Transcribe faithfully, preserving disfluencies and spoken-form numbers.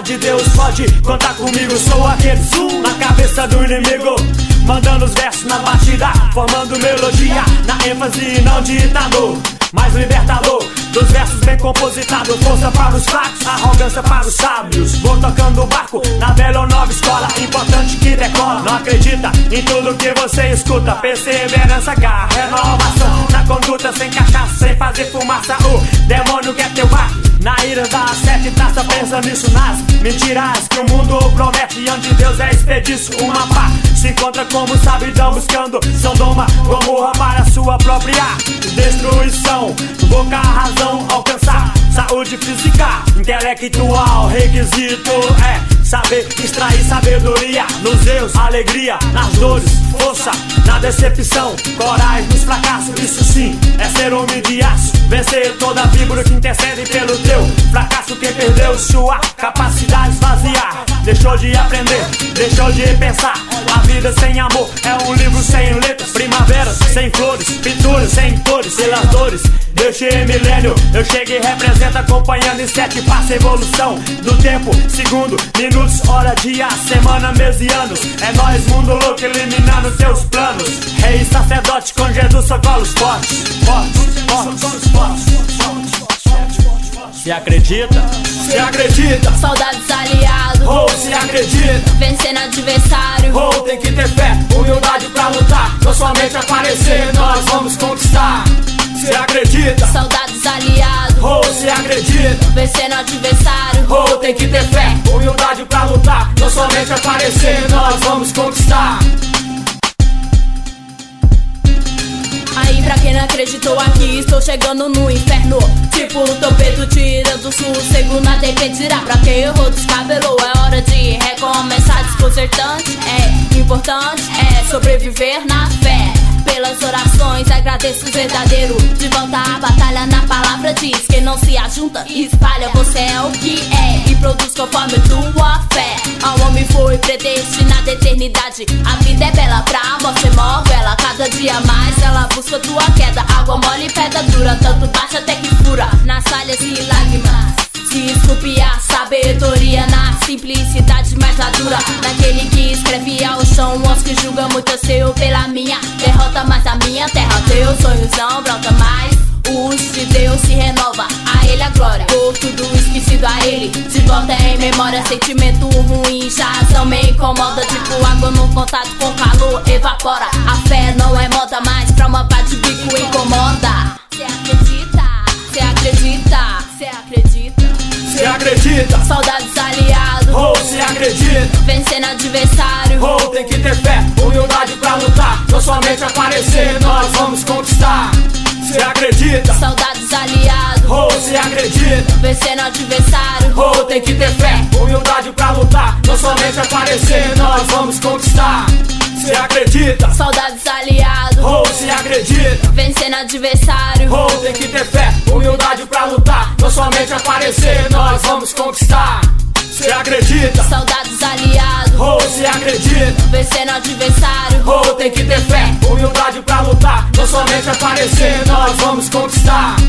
de Deus pode contar comigo. Sou aquele zoom na cabeça do inimigo, mandando os versos na batida, formando melodia, na ênfase e não ditador, mas libertador dos versos bem compositados. Força para os fracos, arrogância para os sábios. Vou tocando o barco na velha ou nova escola, importante que decola. Não acredita em tudo que você escuta, perseverança, garra, renovação na conduta, sem cachaça, sem fazer fumaça. O demônio quer teu barco na ira da sete taça, pensa nisso nas mentiras que o mundo promete, onde Deus é expediço. Uma pá se encontra como sabidão, buscando Sodoma, Gomorra para sua própria destruição. Boca a razão alcançar saúde física, intelectual, requisito é saber extrair sabedoria nos erros, alegria nas dores, força na decepção, coragem nos fracassos. Isso sim é ser homem de aço, vencer toda a vibra que intercede pelo teu fracasso. Quem perdeu sua capacidade de esvaziar, deixou de aprender, deixou de pensar. A vida sem amor é um livro sem letras, primavera sem flores, pinturas sem cores, pelas dores. Deixei milênio, eu chego e represento, acompanhando em sete passos, evolução do tempo, segundo, minutos, hora, dia, semana, mês e anos. É nóis, mundo louco, eliminando seus planos. Rei sacerdote com Jesus, socolos fortes, fortes, fortes, fortes. Se acredita, se acredita. Soldados aliados, oh, se acredita. Vencendo adversário, oh, tem que ter fé, humildade pra lutar. Não somente aparecer, nós vamos conquistar. Se acredita. Soldados aliados, oh, se acredita. Vencendo adversário, oh, tem que ter fé, humildade pra lutar. Não somente aparecer, nós vamos conquistar. Aí pra quem não acreditou aqui, estou chegando no inferno. Tipo o topeto tirando o sossego, nada impedirá. Pra quem errou, descabelou, é hora de recomeçar. Desconcertante, é importante, é sobreviver na fé. Pelas orações agradeço o verdadeiro. De volta à batalha, na palavra diz: quem não se ajunta, espalha. Você é o que é e produz conforme tua fé. Ao homem foi predestinada a eternidade. A vida é bela, pra morte morre ela. Cada dia mais ela busca tua queda. Água mole e pedra dura, tanto baixa até que fura. Nas falhas e lágrimas se esculpe a sabedoria, na simplicidade mais madura. Naquele que escreve ao chão, os que julga muito seu pela minha derrota. Mas a minha terra, teus sonhos não brota mais. Os de Deus se renova, a ele a glória. Por tudo esquecido a ele, de volta em memória. Sentimento ruim já não me incomoda. Tipo água no contato com calor, evapora. A fé não é moda, mas pra uma pá de bico incomoda. Cê acredita, cê acredita, cê acredita. Se acredita. Soldados aliados, oh, se acredita. Vencendo adversário, oh, tem que ter fé, humildade pra lutar. Não somente aparecer, nós vamos conquistar. Se acredita. Soldados aliados, oh, se acredita. Vencendo adversário, oh, tem que ter fé, humildade pra lutar. Não somente aparecer, nós vamos conquistar. Se acredita. Soldados aliados, oh, se acredita. Vencendo adversário, oh, tem que ter fé, humildade pra lutar. Não somente aparecer, nós vamos conquistar. Se acredita. Soldados aliados, oh, se acredita. Vencendo adversário, oh, tem que ter fé, humildade pra lutar. Não somente aparecer, nós vamos conquistar.